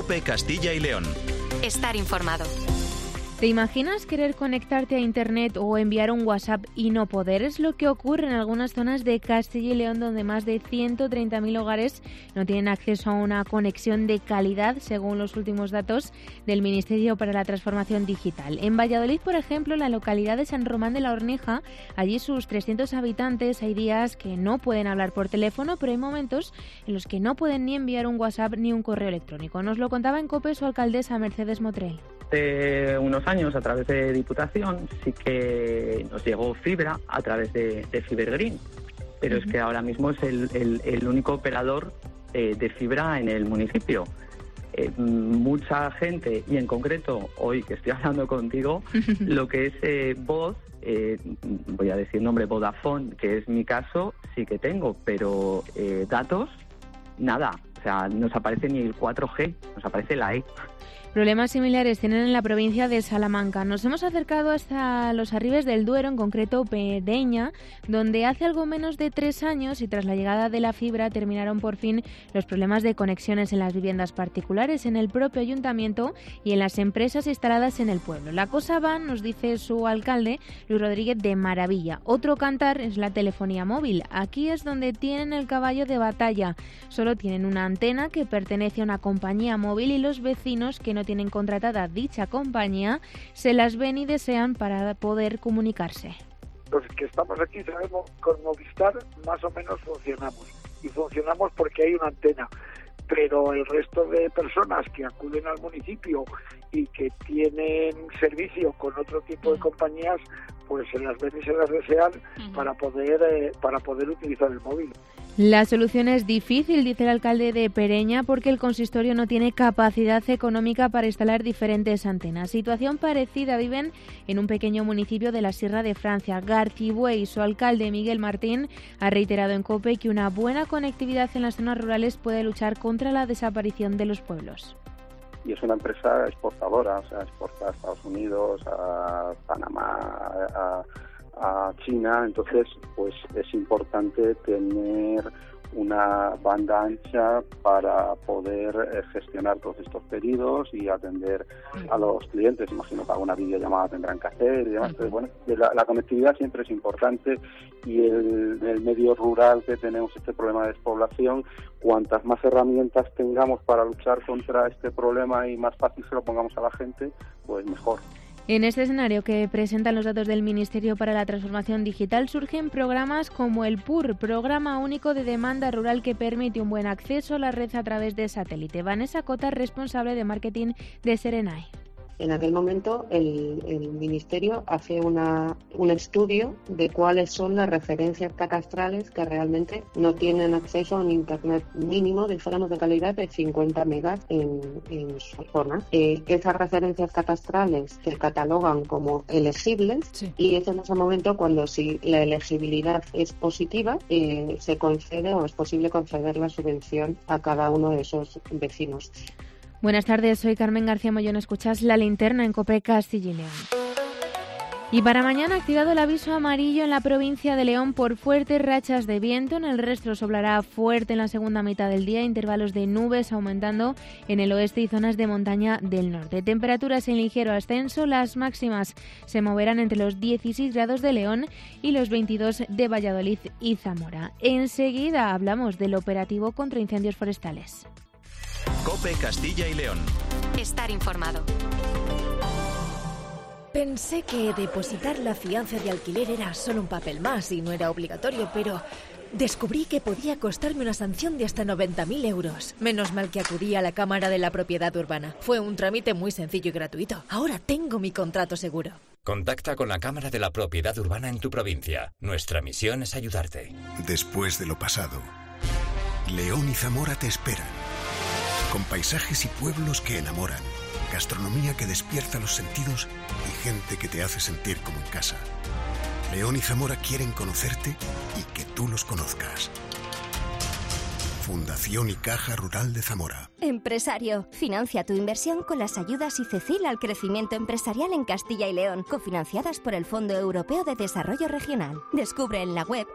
COPE Castilla y León. Estar informado. ¿Te imaginas querer conectarte a Internet o enviar un WhatsApp y no poder? Es lo que ocurre en algunas zonas de Castilla y León, donde más de 130.000 hogares no tienen acceso a una conexión de calidad, según los últimos datos del Ministerio para la Transformación Digital. En Valladolid, por ejemplo, la localidad de San Román de la Horneja, allí sus 300 habitantes, hay días que no pueden hablar por teléfono, pero hay momentos en los que no pueden ni enviar un WhatsApp ni un correo electrónico. Nos lo contaba en COPE su alcaldesa Mercedes Motrell. Hace unos años, a través de Diputación, sí que nos llegó fibra a través de Fibergreen, pero es que ahora mismo es el único operador de fibra en el municipio. Mucha gente, y en concreto hoy que estoy hablando contigo, lo que es voz, voy a decir nombre, Vodafone, que es mi caso, sí que tengo, pero datos, nada. O sea, nos aparece ni el 4G, nos aparece la E. Problemas similares tienen en la provincia de Salamanca. Nos hemos acercado hasta los Arribes del Duero, en concreto Pereña, donde hace algo menos de 3 años y tras la llegada de la fibra terminaron por fin los problemas de conexiones en las viviendas particulares, en el propio ayuntamiento y en las empresas instaladas en el pueblo. La cosa va, nos dice su alcalde, Luis Rodríguez, de maravilla. Otro cantar es la telefonía móvil. Aquí es donde tienen el caballo de batalla. Solo tienen una antena que pertenece a una compañía móvil y los vecinos que no tienen contratada dicha compañía se las ven y desean para poder comunicarse. Los que estamos aquí sabemos que con Movistar más o menos funcionamos, y funcionamos porque hay una antena, pero el resto de personas que acuden al municipio y que tienen servicio con otro tipo de compañías, pues se las ven y se las desean para poder utilizar el móvil. La solución es difícil, dice el alcalde de Pereña, porque el consistorio no tiene capacidad económica para instalar diferentes antenas. Situación parecida viven en un pequeño municipio de la Sierra de Francia. Garcibüey, su alcalde Miguel Martín, ha reiterado en COPE que una buena conectividad en las zonas rurales puede luchar contra la desaparición de los pueblos. Y es una empresa exportadora, o sea, exporta a Estados Unidos, a Panamá, a China, entonces pues es importante tener una banda ancha para poder gestionar todos estos pedidos y atender a los clientes. Imagino que alguna videollamada tendrán que hacer y demás, pero bueno, la conectividad siempre es importante, y el medio rural que tenemos este problema de despoblación, cuantas más herramientas tengamos para luchar contra este problema y más fácil se lo pongamos a la gente, pues mejor. En este escenario que presentan los datos del Ministerio para la Transformación Digital surgen programas como el PUR, Programa Único de Demanda Rural, que permite un buen acceso a la red a través de satélite. Vanessa Cota, responsable de marketing de Serenai. En aquel momento el Ministerio hace un estudio de cuáles son las referencias catastrales que realmente no tienen acceso a un Internet mínimo, dijéramos, de calidad de 50 megas en su zona. Esas referencias catastrales se catalogan como elegibles, sí, y es en ese momento cuando, si la elegibilidad es positiva, se concede o es posible conceder la subvención a cada uno de esos vecinos. Buenas tardes, soy Carmen García Mollón. Escuchas La Linterna en COPE Castilla y León. Y para mañana ha activado el aviso amarillo en la provincia de León por fuertes rachas de viento. En el resto soplará fuerte en la segunda mitad del día, intervalos de nubes aumentando en el oeste y zonas de montaña del norte. Temperaturas en ligero ascenso, las máximas se moverán entre los 16 grados de León y los 22 de Valladolid y Zamora. Enseguida hablamos del operativo contra incendios forestales. COPE Castilla y León. Estar informado. Pensé que depositar la fianza de alquiler era solo un papel más y no era obligatorio, pero descubrí que podía costarme una sanción de hasta 90.000 euros. Menos mal que acudí a la Cámara de la Propiedad Urbana. Fue un trámite muy sencillo y gratuito. Ahora tengo mi contrato seguro. Contacta con la Cámara de la Propiedad Urbana en tu provincia. Nuestra misión es ayudarte. Después de lo pasado, León y Zamora te esperan. Con paisajes y pueblos que enamoran, gastronomía que despierta los sentidos y gente que te hace sentir como en casa. León y Zamora quieren conocerte y que tú los conozcas. Fundación y Caja Rural de Zamora. Empresario, financia tu inversión con las ayudas ICECIL al crecimiento empresarial en Castilla y León, cofinanciadas por el Fondo Europeo de Desarrollo Regional. Descubre en la web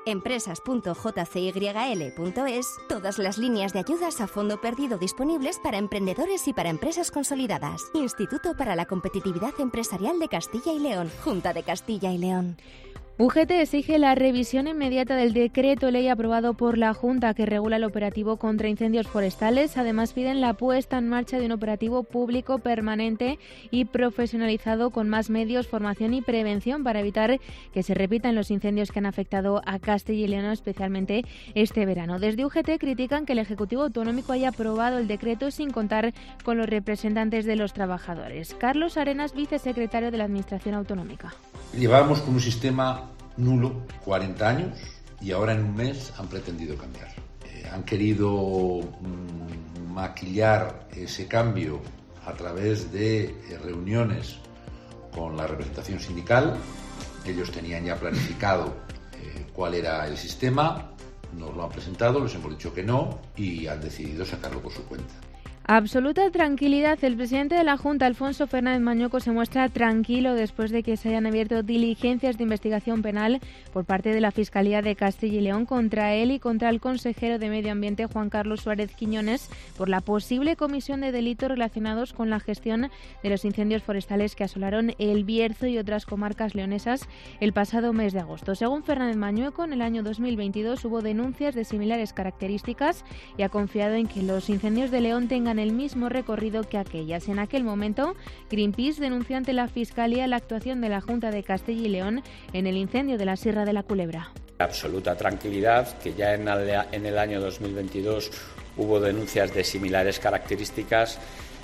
empresas.jcyl.es todas las líneas de ayudas a fondo perdido disponibles para emprendedores y para empresas consolidadas. Instituto para la Competitividad Empresarial de Castilla y León, Junta de Castilla y León. UGT exige la revisión inmediata del decreto ley aprobado por la Junta que regula el operativo contra incendios forestales. Además, piden la puesta en marcha de un operativo público permanente y profesionalizado con más medios, formación y prevención para evitar que se repitan los incendios que han afectado a Castilla y León, especialmente este verano. Desde UGT critican que el Ejecutivo Autonómico haya aprobado el decreto sin contar con los representantes de los trabajadores. Carlos Arenas, vicesecretario de la Administración Autonómica. Llevábamos con un sistema nulo 40 años y ahora en un mes han pretendido cambiar. Han querido maquillar ese cambio a través de reuniones con la representación sindical. Ellos tenían ya planificado cuál era el sistema, nos lo han presentado, les hemos dicho que no y han decidido sacarlo por su cuenta. Absoluta tranquilidad. El presidente de la Junta, Alfonso Fernández Mañueco, se muestra tranquilo después de que se hayan abierto diligencias de investigación penal por parte de la Fiscalía de Castilla y León contra él y contra el consejero de Medio Ambiente, Juan Carlos Suárez Quiñones, por la posible comisión de delitos relacionados con la gestión de los incendios forestales que asolaron El Bierzo y otras comarcas leonesas el pasado mes de agosto. Según Fernández Mañueco, en el año 2022 hubo denuncias de similares características y ha confiado en que los incendios de León tengan el mismo recorrido que aquellas. En aquel momento, Greenpeace denunció ante la Fiscalía la actuación de la Junta de Castilla y León en el incendio de la Sierra de la Culebra. Absoluta tranquilidad, que ya en el año 2022 hubo denuncias de similares características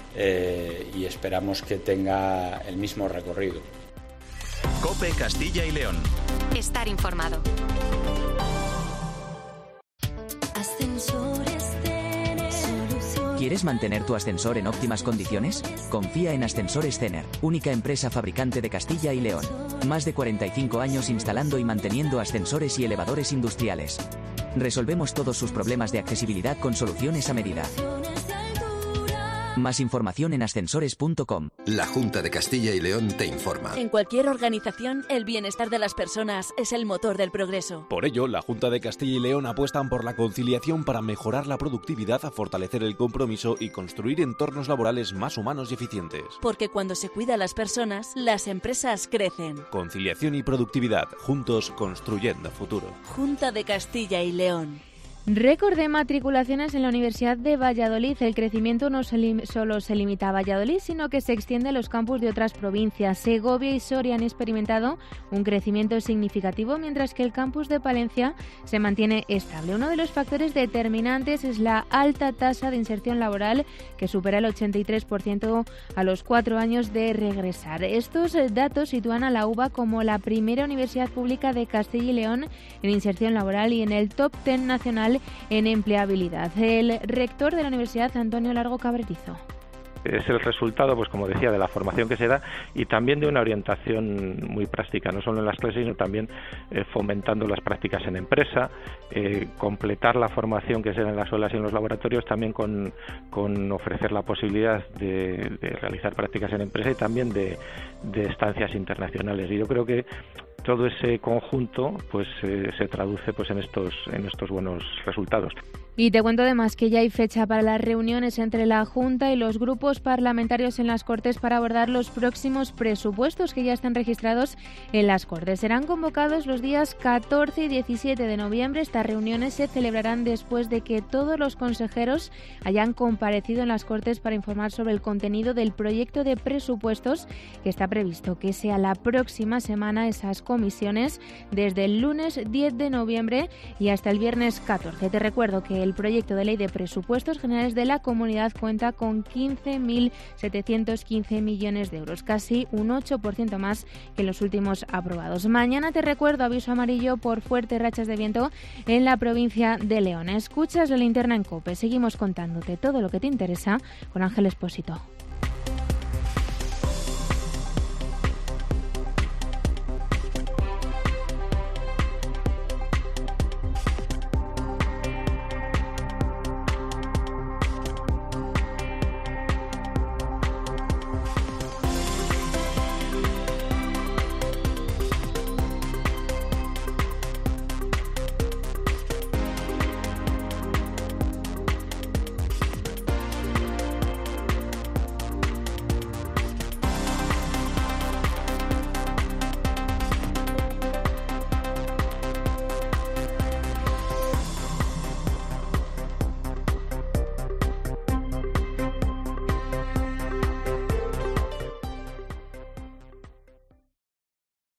y esperamos que tenga el mismo recorrido. COPE Castilla y León. Estar informado. ¿Quieres mantener tu ascensor en óptimas condiciones? Confía en Ascensores Cener, única empresa fabricante de Castilla y León. Más de 45 años instalando y manteniendo ascensores y elevadores industriales. Resolvemos todos sus problemas de accesibilidad con soluciones a medida. Más información en ascensores.com. La Junta de Castilla y León te informa. En cualquier organización, el bienestar de las personas es el motor del progreso. Por ello, la Junta de Castilla y León apuestan por la conciliación para mejorar la productividad, fortalecer el compromiso y construir entornos laborales más humanos y eficientes. Porque cuando se cuida a las personas, las empresas crecen. Conciliación y productividad, juntos construyendo futuro. Junta de Castilla y León. Récord de matriculaciones en la Universidad de Valladolid. El crecimiento no solo se limita a Valladolid, sino que se extiende a los campus de otras provincias. Segovia y Soria han experimentado un crecimiento significativo, mientras que el campus de Palencia se mantiene estable. Uno de los factores determinantes es la alta tasa de inserción laboral, que supera el 83% a los 4 años de regresar. Estos datos sitúan a la UVA como la primera universidad pública de Castilla y León en inserción laboral y en el top 10 nacional en empleabilidad. El rector de la universidad, Antonio Largo Cabrerizo. Es el resultado, pues como decía, de la formación que se da y también de una orientación muy práctica, no solo en las clases, sino también fomentando las prácticas en empresa, completar la formación que se da en las aulas y en los laboratorios, también con ofrecer la posibilidad de realizar prácticas en empresa y también de estancias internacionales. Y yo creo que todo ese conjunto pues se traduce pues en estos buenos resultados. Y te cuento además que ya hay fecha para las reuniones entre la Junta y los grupos parlamentarios en las Cortes para abordar los próximos presupuestos que ya están registrados en las Cortes. Serán convocados los días 14 y 17 de noviembre. Estas reuniones se celebrarán después de que todos los consejeros hayan comparecido en las Cortes para informar sobre el contenido del proyecto de presupuestos, que está previsto que sea la próxima semana. Esas comisiones desde el lunes 10 de noviembre y hasta el viernes 14. Te recuerdo que el proyecto de ley de presupuestos generales de la comunidad cuenta con 15.715 millones de euros, casi un 8% más que los últimos aprobados. Mañana, te recuerdo, aviso amarillo por fuertes rachas de viento en la provincia de León. Escuchas la linterna en COPE. Seguimos contándote todo lo que te interesa con Ángel Expósito.